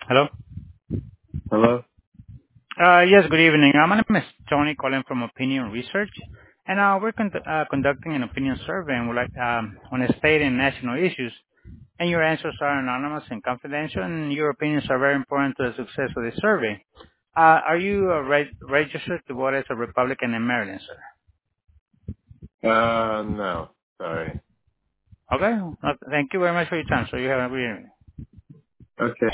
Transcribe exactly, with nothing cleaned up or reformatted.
Hello? Hello? Uh, yes, good evening. Uh, my name is Tony calling from Opinion Research, and uh, we're con- uh, conducting an opinion survey and we're like, um, on state and national issues, and your answers are anonymous and confidential, and your opinions are very important to the success of the survey. Uh, are you uh, reg- registered to vote as a Republican in Maryland, sir? Uh, no. Sorry. Okay. Uh, thank you very much for your time. So you have a good evening. Okay.